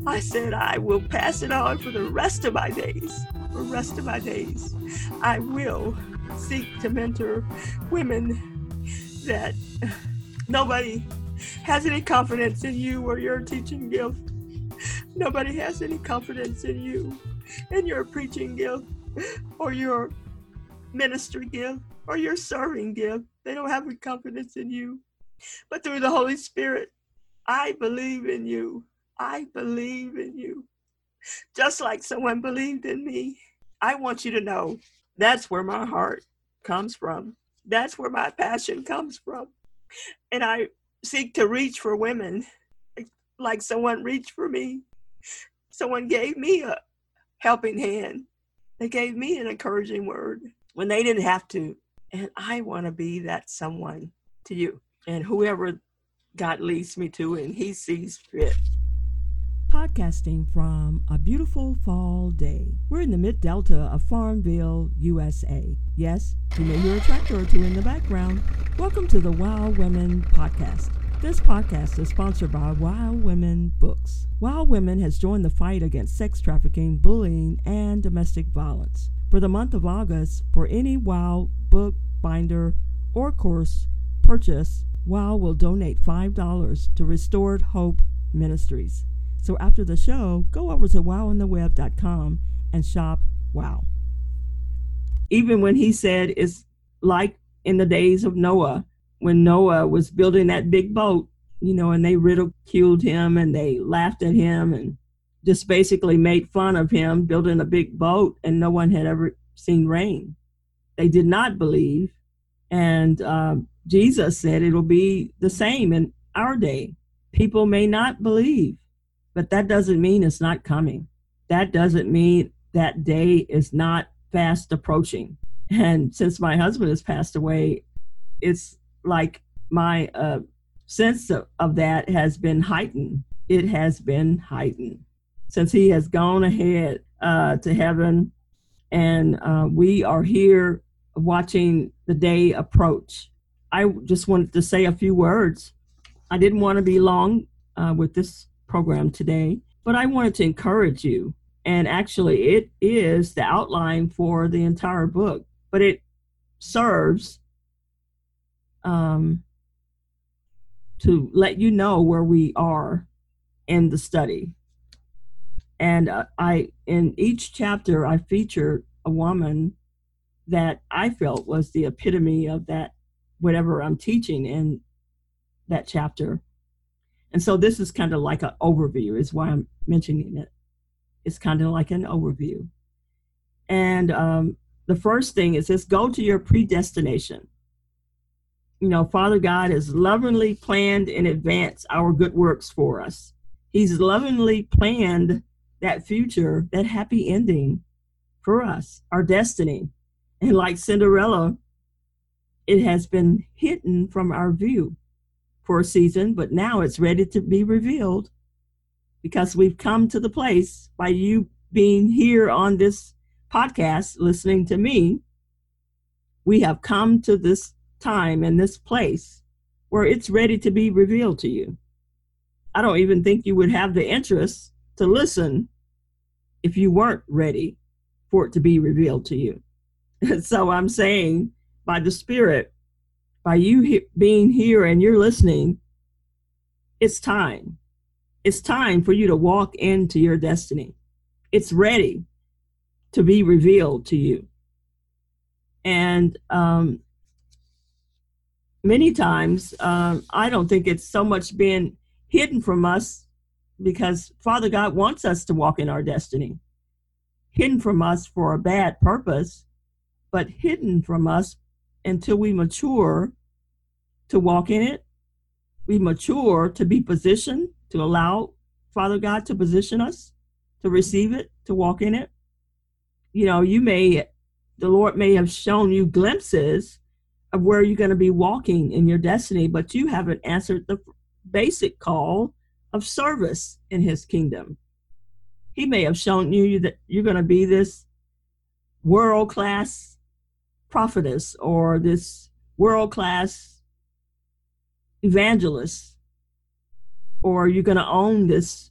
I said, I will pass it on for the rest of my days. For the rest of my days, I will seek to mentor women that nobody has any confidence in you or your teaching gift. Nobody has any confidence in you and your preaching gift or your ministry gift or your serving gift. They don't have any confidence in you. But through the Holy Spirit, I believe in you. I believe in you. Just like someone believed in me. I want you to know that's where my heart comes from. That's where my passion comes from. And I seek to reach for women like someone reached for me. Someone gave me a helping hand. They gave me an encouraging word when they didn't have to. And I want to be that someone to you. And whoever God leads me to and he sees fit. Podcasting from a beautiful fall day. We're in the mid-delta of Farmville, USA. Yes, you may hear a tractor or two in the background. Welcome to the Wow Women Podcast. This podcast is sponsored by Wow Women Books. Wow Women has joined the fight against sex trafficking, bullying, and domestic violence. For the month of August, for any Wow book, binder, or course purchase, Wow will donate $5 to Restored Hope Ministries. So after the show, go over to wowontheweb.com and shop Wow. Even when he said it's like in the days of Noah, when Noah was building that big boat, and they ridiculed him and they laughed at him and just basically made fun of him building a big boat, and no one had ever seen rain. They did not believe. And Jesus said it'll be the same in our day. People may not believe. But that doesn't mean it's not coming. That doesn't mean that day is not fast approaching. And since my husband has passed away, it's like my sense of that has been heightened. It has been heightened since he has gone ahead to heaven. And we are here watching the day approach. I just wanted to say a few words. I didn't want to be long with this program today, but I wanted to encourage you. And actually, it is the outline for the entire book, but it serves to let you know where we are in the study. And in each chapter, I featured a woman that I felt was the epitome of that, whatever I'm teaching in that chapter. And so this is kind of like an overview, is why I'm mentioning it. It's kind of like an overview. And the first thing is this: go to your predestination. Father God has lovingly planned in advance our good works for us. He's lovingly planned that future, that happy ending for us, our destiny. And like Cinderella, it has been hidden from our view for a season, but now it's ready to be revealed, because we've come to the place, by you being here on this podcast, listening to me, we have come to this time and this place where it's ready to be revealed to you. I don't even think you would have the interest to listen if you weren't ready for it to be revealed to you. So I'm saying, by the Spirit, by you being here and you're listening, it's time. It's time for you to walk into your destiny. It's ready to be revealed to you. And many times, I don't think it's so much being hidden from us, because Father God wants us to walk in our destiny. Hidden from us for a bad purpose, but hidden from us until we mature to walk in it. We mature to be positioned, to allow Father God to position us, to receive it, to walk in it. The Lord may have shown you glimpses of where you're going to be walking in your destiny, but you haven't answered the basic call of service in his kingdom. He may have shown you that you're going to be this world-class prophetess or this world-class evangelist, or you're going to own this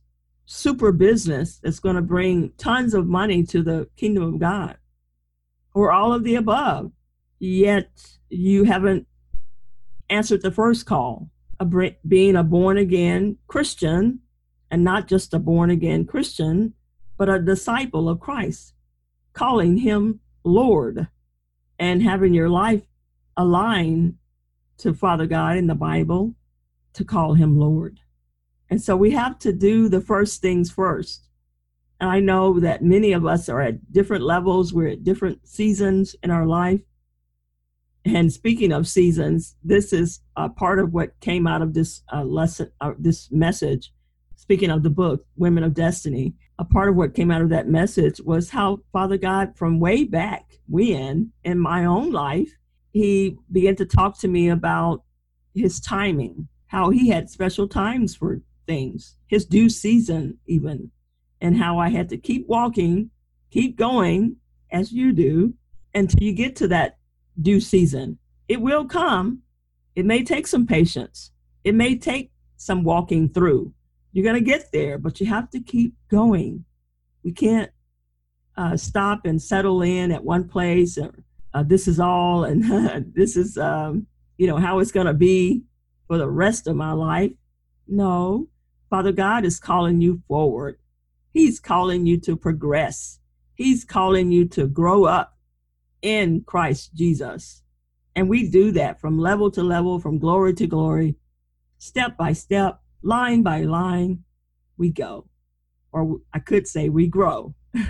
super business that's going to bring tons of money to the kingdom of God, or all of the above, yet you haven't answered the first call of being a born again Christian, and not just a born again Christian, but a disciple of Christ, calling him Lord and having your life aligned to Father God in the Bible to call him Lord. And so we have to do the first things first. And I know that many of us are at different levels. We're at different seasons in our life. And speaking of seasons, this is a part of what came out of this lesson, this message. Speaking of the book, Women of Destiny, a part of what came out of that message was how Father God, from way back when in my own life, he began to talk to me about his timing, how he had special times for things, his due season even, and how I had to keep walking, keep going as you do until you get to that due season. It will come. It may take some patience. It may take some walking through. You're going to get there, but you have to keep going. We can't stop and settle in at one place. Or, this is all, and this is, how it's going to be for the rest of my life. No, Father God is calling you forward. He's calling you to progress. He's calling you to grow up in Christ Jesus. And we do that from level to level, from glory to glory, step by step, line by line, we go. Or I could say we grow.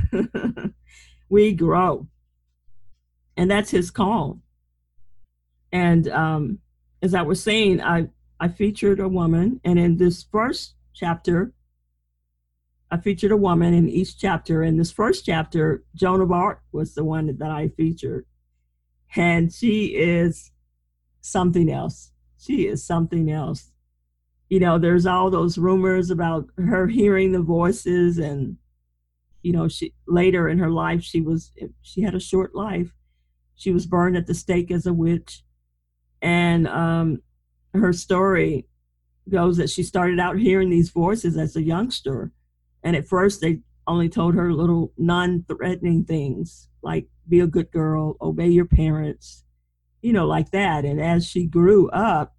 We grow. And that's his call. And as I was saying, I featured a woman. And in this first chapter, I featured a woman in each chapter. In this first chapter, Joan of Arc was the one that I featured. And she is something else. She is something else. There's all those rumors about her hearing the voices, and, she later in her life, she had a short life. She was burned at the stake as a witch. And her story goes that she started out hearing these voices as a youngster. And at first they only told her little non-threatening things like be a good girl, obey your parents, like that. And as she grew up,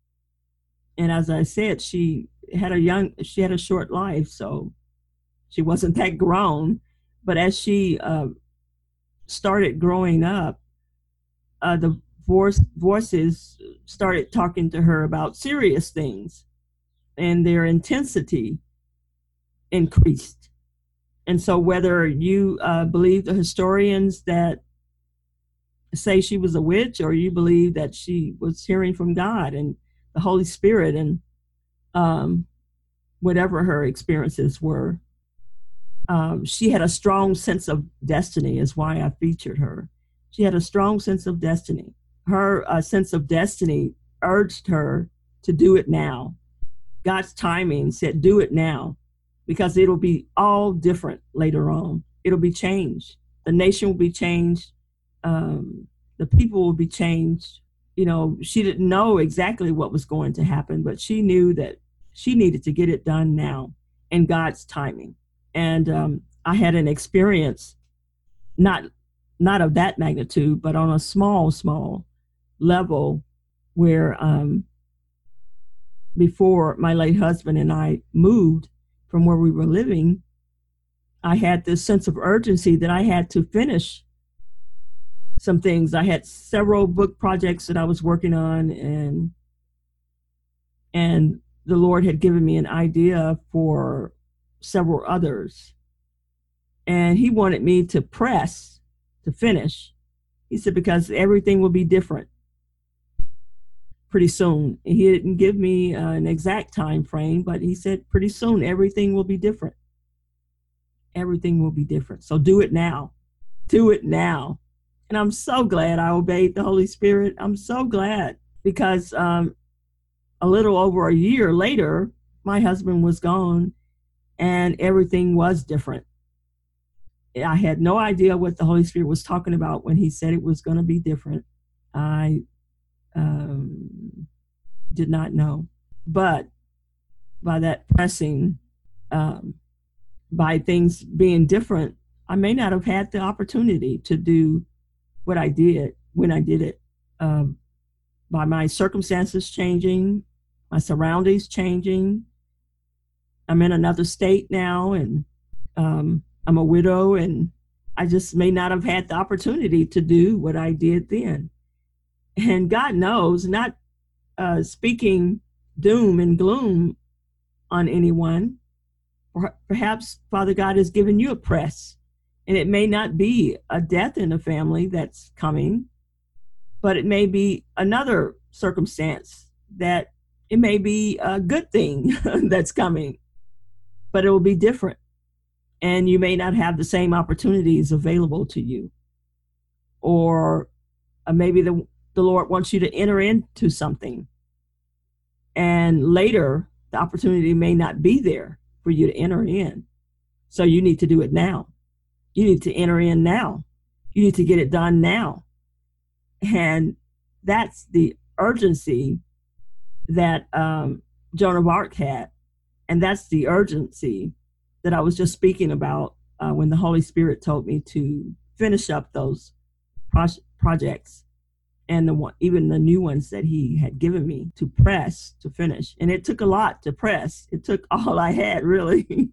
and as I said, she had a short life, so she wasn't that grown. But as she started growing up, the voices started talking to her about serious things, and their intensity increased. And so whether you believe the historians that say she was a witch, or you believe that she was hearing from God and the Holy Spirit, and whatever her experiences were, she had a strong sense of destiny, is why I featured her. She had a strong sense of destiny. Her sense of destiny urged her to do it now. God's timing said, do it now, because it'll be all different later on. It'll be changed. The nation will be changed. The people will be changed. She didn't know exactly what was going to happen, but she knew that she needed to get it done now in God's timing. And I had an experience, not of that magnitude, but on a small level, where before my late husband and I moved from where we were living, I had this sense of urgency that I had to finish some things. I had several book projects that I was working on, and the Lord had given me an idea for several others. And he wanted me to press to finish. He said, because everything will be different pretty soon. He didn't give me an exact time frame, but he said pretty soon everything will be different. Everything will be different. So do it now. Do it now. And I'm so glad I obeyed the Holy Spirit. I'm so glad, because a little over a year later, my husband was gone and everything was different. I had no idea what the Holy Spirit was talking about when he said it was going to be different. I did not know. But by that pressing, by things being different, I may not have had the opportunity to do what I did when I did it. By my circumstances changing, my surroundings changing. I'm in another state now, and I'm a widow, and I just may not have had the opportunity to do what I did then. And God knows, not speaking doom and gloom on anyone. Perhaps Father God has given you a press, and it may not be a death in the family that's coming, but it may be another circumstance that it may be a good thing that's coming, but it will be different. And you may not have the same opportunities available to you. Or maybe the Lord wants you to enter into something, and later the opportunity may not be there for you to enter in. So you need to do it now. You need to enter in now. You need to get it done now. And that's the urgency that Joan of Arc had. And that's the urgency that I was just speaking about when the Holy Spirit told me to finish up those projects, and even the new ones that he had given me to press, to finish. And it took a lot to press. It took all I had, really,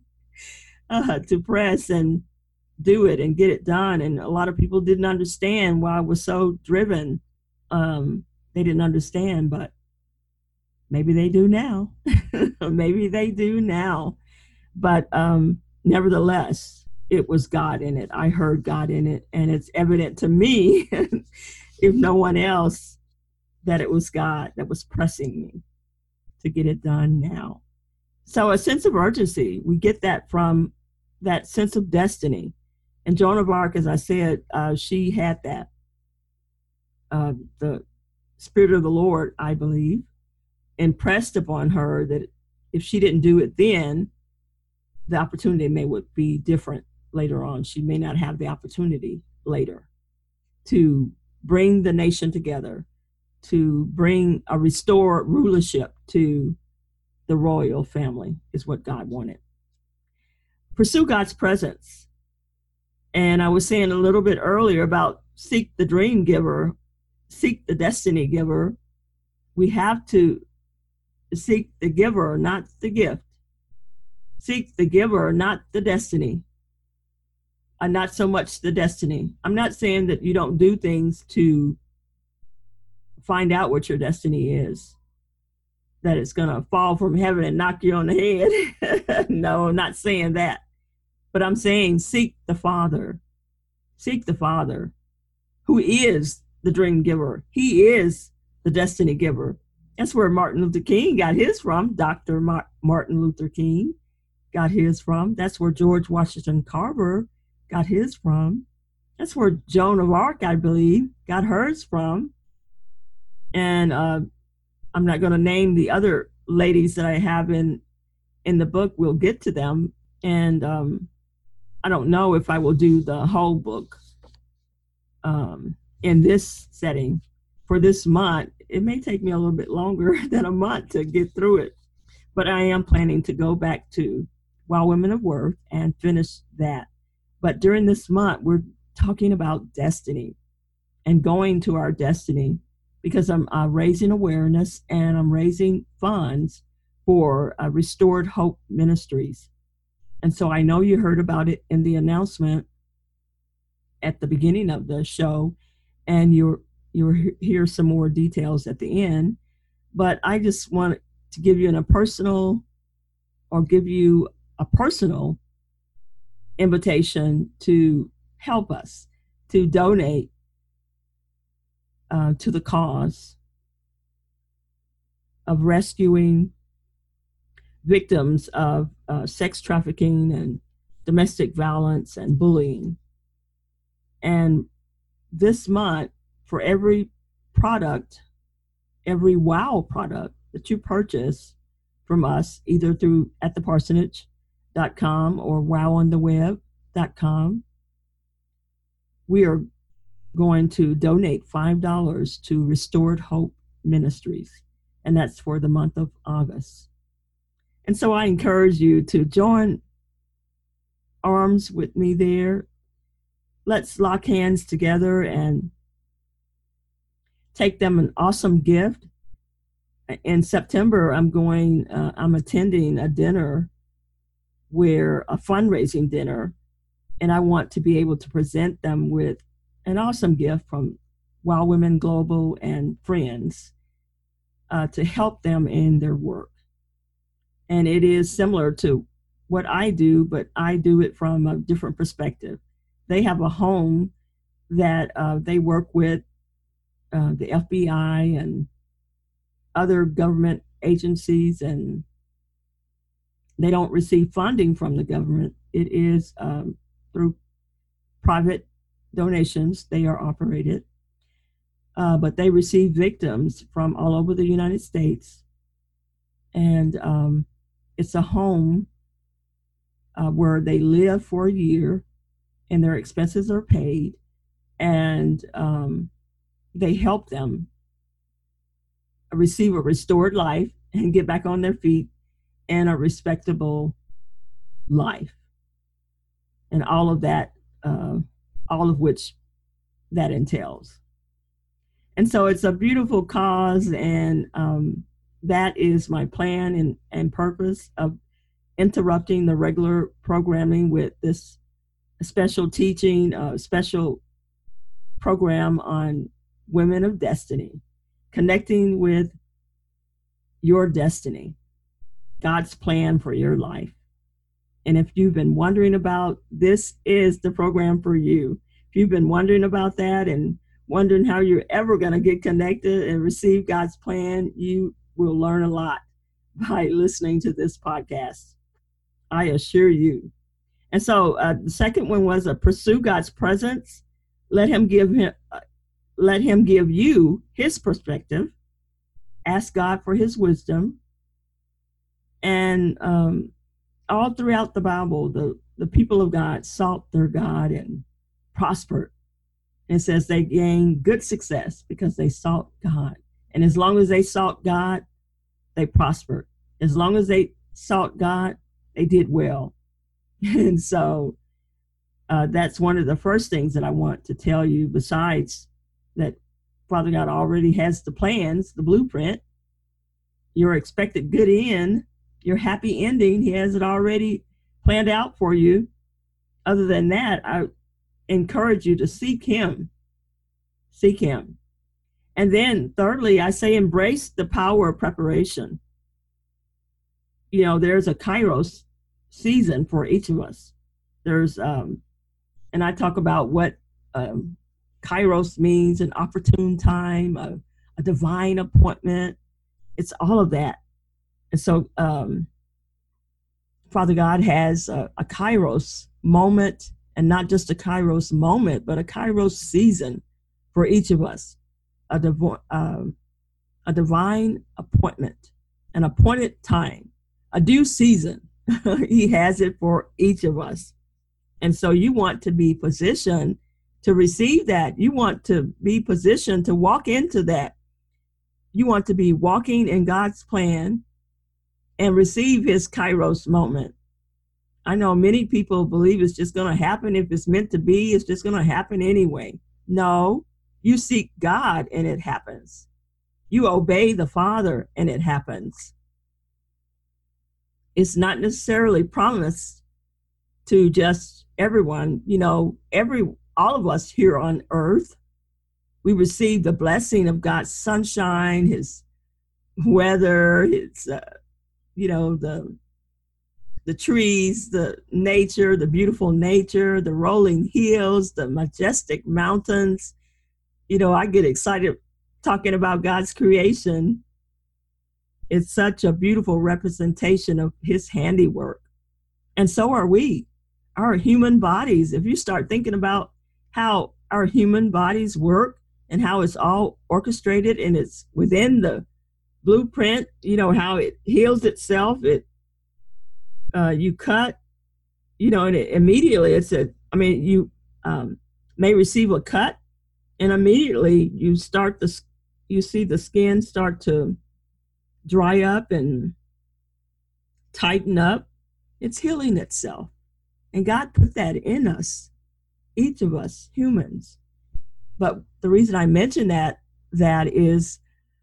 to press and do it and get it done. And a lot of people didn't understand why I was so driven. They didn't understand, but maybe they do now. Maybe they do now. But nevertheless, it was God in it. I heard God in it. And it's evident to me, if no one else, that it was God that was pressing me to get it done now. So a sense of urgency, we get that from that sense of destiny. And Joan of Arc, as I said, she had that. The Spirit of the Lord, I believe, impressed upon her that if she didn't do it then, the opportunity would be different later on. She may not have the opportunity later to bring the nation together, to bring a restored rulership to the royal family, is what God wanted. Pursue God's presence. And I was saying a little bit earlier about seek the dream giver, seek the destiny giver. We have to seek the giver, not the gift. Seek the giver, not the destiny. Not so much the destiny. I'm not saying that you don't do things to find out what your destiny is, that it's going to fall from heaven and knock you on the head. No, I'm not saying that. But I'm saying seek the Father. Seek the Father, who is the dream giver. He is the destiny giver. That's where Martin Luther King got his from. Dr. Martin Luther King got his from. That's where George Washington Carver got his from. That's where Joan of Arc, I believe, got hers from. And I'm not going to name the other ladies that I have in the book. We'll get to them. And I don't know if I will do the whole book in this setting for this month. It may take me a little bit longer than a month to get through it. But I am planning to go back to Wild Women of Worth and finish that. But during this month, we're talking about destiny and going to our destiny, because I'm raising awareness and I'm raising funds for Restored Hope Ministries. And so I know you heard about it in the announcement at the beginning of the show, and you'll hear some more details at the end. But I just want to give you a personal invitation to help us, to donate to the cause of rescuing victims of sex trafficking and domestic violence and bullying. And this month, for every product, every WOW product that you purchase from us, either through attheparsonage.com or wowontheweb.com, we are going to donate $5 to Restored Hope Ministries, and that's for the month of August. And so I encourage you to join arms with me there. Let's lock hands together and take them an awesome gift. In September, I'm attending a dinner a fundraising dinner, and I want to be able to present them with an awesome gift from Wild Women Global and friends to help them in their work. And it is similar to what I do, but I do it from a different perspective. They have a home that they work with the FBI and other government agencies, and they don't receive funding from the government. It is through private donations they are operated, but they receive victims from all over the United States, and it's a home where they live for a year and their expenses are paid, and they help them receive a restored life and get back on their feet and a respectable life, and all of that, all of which that entails. And so it's a beautiful cause, and that is my plan and purpose of interrupting the regular programming with this special teaching, special program on women of destiny, connecting with your destiny, God's plan for your life. And if you've been wondering about, this is the program for you. If you've been wondering about that and wondering how you're ever going to get connected and receive God's plan, you will learn a lot by listening to this podcast, I assure you. And so the second one was pursue God's presence. Let him give you his perspective. Ask God for his wisdom. And all throughout the Bible, the people of God sought their God and prospered. And it says they gained good success because they sought God. And as long as they sought God, they prospered. As long as they sought God, they did well. And so that's one of the first things that I want to tell you, besides that Father God already has the plans, the blueprint, your expected good end, your happy ending. He has it already planned out for you. Other than that, I encourage you to seek him. Seek him. And then thirdly, I say embrace the power of preparation. You know, there's a Kairos season for each of us. There's, and I talk about what Kairos means, an opportune time, a divine appointment. It's all of that. And so Father God has a Kairos moment, and not just a Kairos moment, but a Kairos season for each of us, a divine appointment, an appointed time, a due season. He has it for each of us. And so you want to be positioned to receive that. You want to be positioned to walk into that. You want to be walking in God's plan and receive his Kairos moment. I know many people believe it's just going to happen. If it's meant to be, it's just going to happen anyway. No, you seek God and it happens. You obey the Father and it happens. It's not necessarily promised to just everyone. You know, all of us here on earth, we receive the blessing of God's sunshine, his weather, his, the trees, the nature, the beautiful nature, the rolling hills, the majestic mountains. You know, I get excited talking about God's creation. It's such a beautiful representation of his handiwork. And so are we, our human bodies. If you start thinking about how our human bodies work and how it's all orchestrated and it's within the blueprint, you know, how it heals itself, you cut, you know, and immediately you may receive a cut, and immediately you see the skin start to dry up and tighten up. It's healing itself. And God put that in us, each of us humans. But the reason I mention that is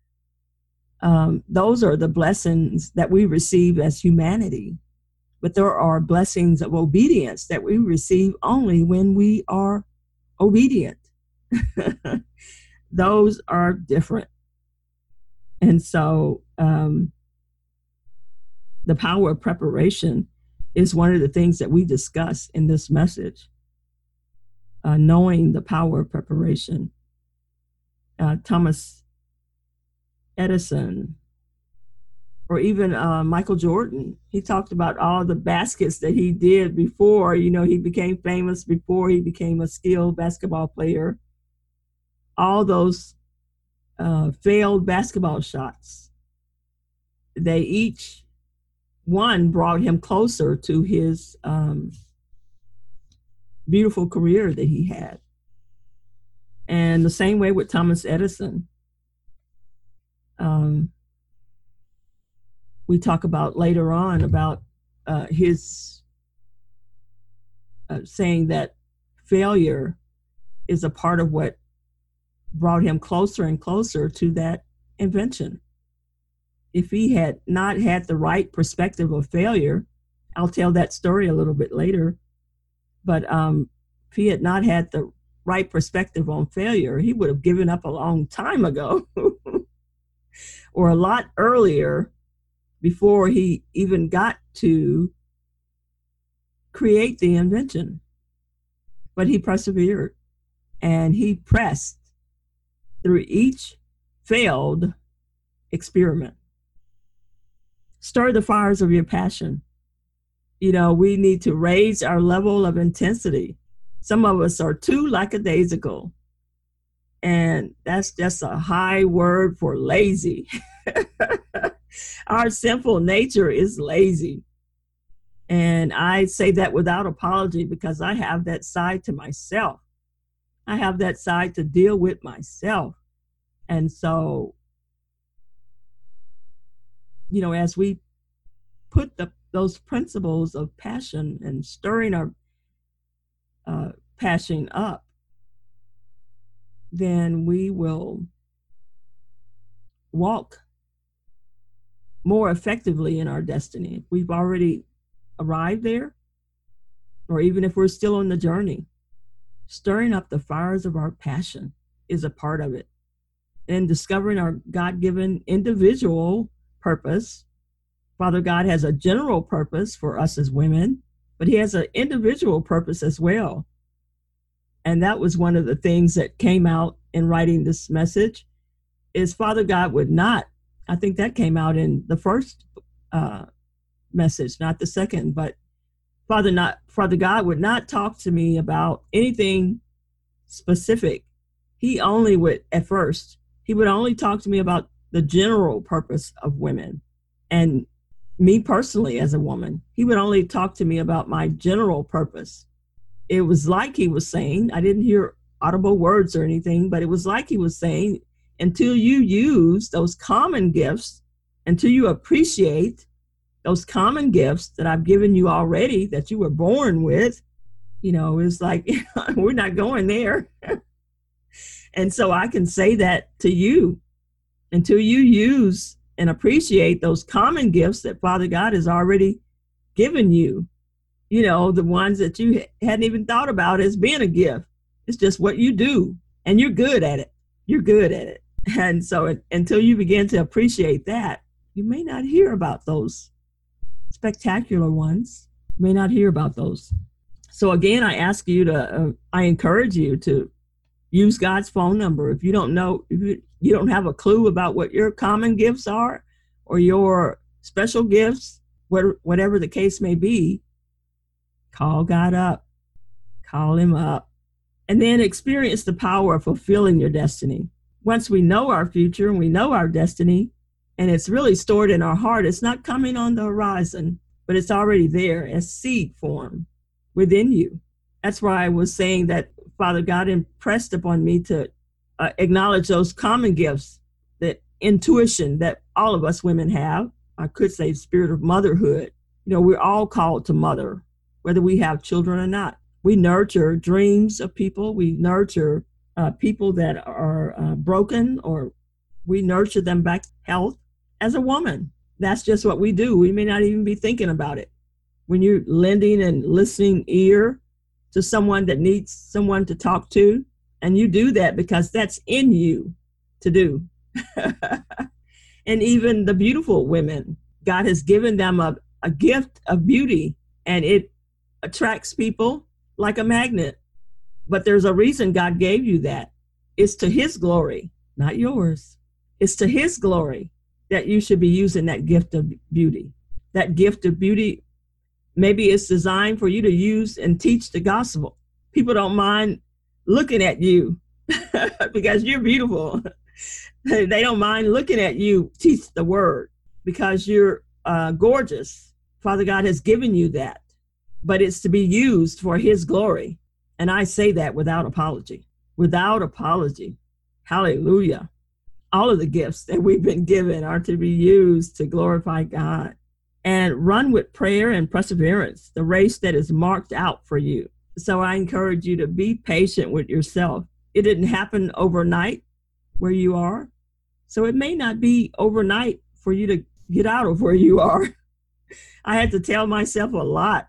those are the blessings that we receive as humanity. But there are blessings of obedience that we receive only when we are obedient. Those are different. And so the power of preparation is one of the things that we discuss in this message. Knowing the power of preparation. Thomas Edison, or even Michael Jordan, he talked about all the baskets that he did before, he became famous, before he became a skilled basketball player. All those failed basketball shots, they each one brought him closer to his beautiful career that he had. And the same way with Thomas Edison. We talk about later on about his saying that failure is a part of what brought him closer and closer to that invention. If he had not had the right perspective of failure, I'll tell that story a little bit later, but if he had not had the right perspective on failure, he would have given up a long time ago or a lot earlier, before he even got to create the invention. But he persevered and he pressed through each failed experiment. Stir the fires of your passion. We need to raise our level of intensity. Some of us are too lackadaisical, and that's just a high word for lazy. Our sinful nature is lazy. And I say that without apology, because I have that side to myself. I have that side to deal with myself. And so, as we put those principles of passion and stirring our passion up, then we will walk more effectively in our destiny. If we've already arrived there, or even if we're still on the journey, stirring up the fires of our passion is a part of it. And discovering our God-given individual purpose. Father God has a general purpose for us as women, but he has an individual purpose as well. And that was one of the things that came out in writing this message, is Father God would not, I think that came out in the first message, not the second, but Father God would not talk to me about anything specific. He only would, at first, he would only talk to me about the general purpose of women. And me personally as a woman, he would only talk to me about my general purpose. It was like he was saying, I didn't hear audible words or anything, but it was like he was saying, until you use those common gifts, until you appreciate those common gifts that I've given you already, that you were born with, it's like, we're not going there. And so I can say that to you, until you use and appreciate those common gifts that Father God has already given you, the ones that you hadn't even thought about as being a gift. It's just what you do, and you're good at it. You're good at it. And so until you begin to appreciate that, you may not hear about those spectacular ones. You may not hear about those. So again, I encourage you to use God's phone number. If you don't know, if you don't have a clue about what your common gifts are or your special gifts, whatever the case may be, call God up, call him up, and then experience the power of fulfilling your destiny. Once we know our future and we know our destiny, and it's really stored in our heart, it's not coming on the horizon, but it's already there as seed form within you. That's why I was saying that Father God impressed upon me to acknowledge those common gifts, that intuition that all of us women have. I could say spirit of motherhood. We're all called to mother. whether we have children or not. We nurture dreams of people. We nurture people that are broken, or we nurture them back to health. As a woman, that's just what we do. We may not even be thinking about it. When you're lending and listening ear to someone that needs someone to talk to, and you do that because that's in you to do. And even the beautiful women, God has given them a gift of beauty, and it attracts people like a magnet. But there's a reason God gave you that. It's to his glory, not yours. It's to his glory that you should be using that gift of beauty. That gift of beauty, maybe it's designed for you to use and teach the gospel. People don't mind looking at you because you're beautiful. They don't mind looking at you teach the word because you're gorgeous. Father God has given you that, but it's to be used for his glory. And I say that without apology. Without apology. Hallelujah. All of the gifts that we've been given are to be used to glorify God. And run with prayer and perseverance, the race that is marked out for you. So I encourage you to be patient with yourself. It didn't happen overnight where you are. So it may not be overnight for you to get out of where you are. I had to tell myself a lot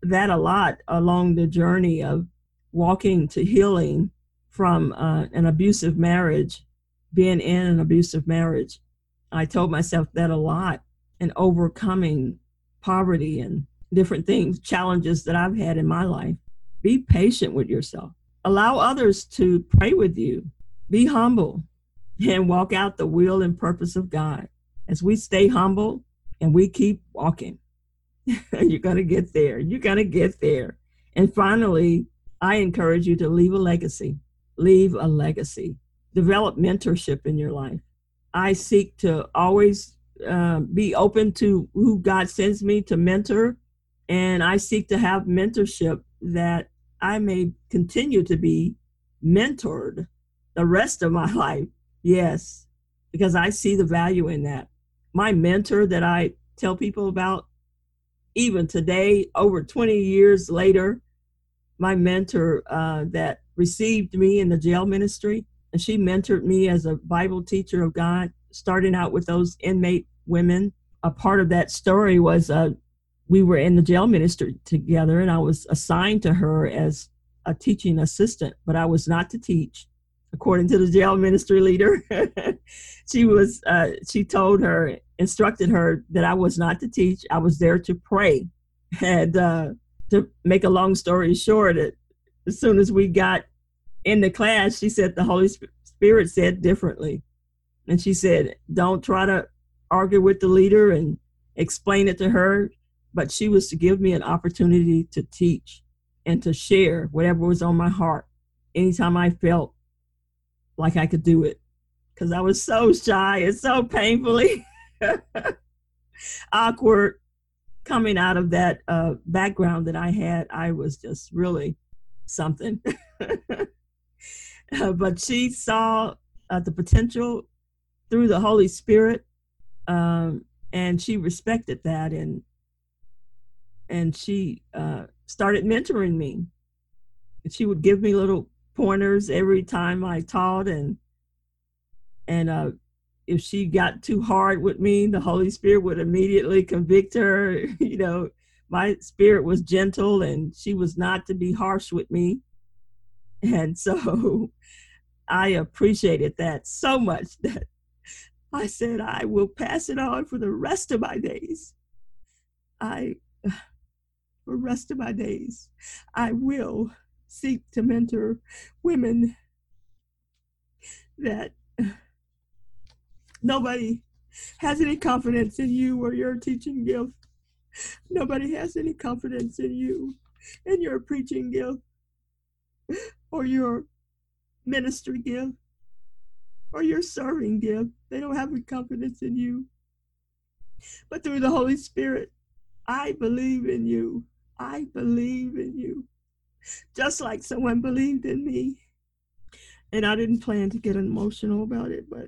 along the journey of walking to healing from an abusive marriage, being in an abusive marriage. I told myself that a lot, and overcoming poverty and different things, challenges that I've had in my life. Be patient with yourself. Allow others to pray with you. Be humble and walk out the will and purpose of God. As we stay humble and we keep walking, you're going to get there. You're going to get there. And finally, I encourage you to leave a legacy. Leave a legacy. Develop mentorship in your life. I seek to always be open to who God sends me to mentor. And I seek to have mentorship that I may continue to be mentored the rest of my life. Yes, because I see the value in that. My mentor that I tell people about, even today, over 20 years later, my mentor that received me in the jail ministry, and she mentored me as a Bible teacher of God, starting out with those inmate women. A part of that story was we were in the jail ministry together, and I was assigned to her as a teaching assistant, but I was not to teach, according to the jail ministry leader. She instructed her that I was not to teach. I was there to pray. And to make a long story short, as soon as we got in the class, she said the Holy Spirit said differently. And she said, don't try to argue with the leader and explain it to her, but she was to give me an opportunity to teach and to share whatever was on my heart anytime I felt like I could do it, because I was so shy and so painfully awkward coming out of that background that I had. I was just really something. But she saw the potential through the Holy Spirit, and she respected that, and she started mentoring me. She would give me little pointers every time I taught, and if she got too hard with me, the Holy Spirit would immediately convict her. You know, my spirit was gentle, and she was not to be harsh with me. And so I appreciated that so much that I said, I will pass it on for the rest of my days. For the rest of my days, I will seek to mentor women that nobody has any confidence in you or your teaching gift. Nobody has any confidence in you and your preaching gift or your ministry gift or your serving gift. They don't have any confidence in you. But through the Holy Spirit, I believe in you. I believe in you. Just like someone believed in me. And I didn't plan to get emotional about it, but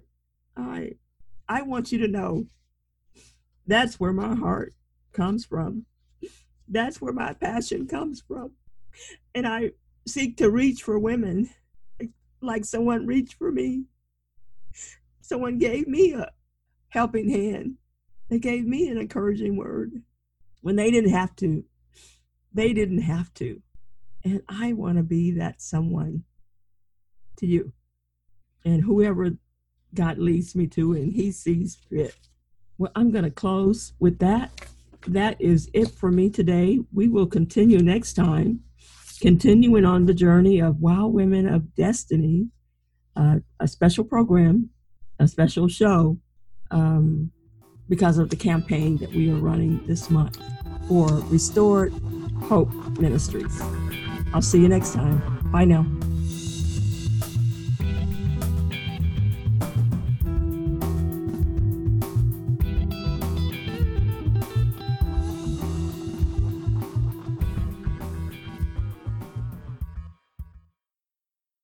I want you to know that's where my heart comes from. That's where my passion comes from. And I seek to reach for women like someone reached for me. Someone gave me a helping hand. They gave me an encouraging word when they didn't have to. They didn't have to. And I want to be that someone to you. And whoever God leads me to and he sees fit. Well, I'm going to close with that. That is it for me today. We will continue next time, continuing on the journey of Wow Women of Destiny, a special program, a special show, because of the campaign that we are running this month for Restored Hope Ministries. I'll see you next time. Bye now.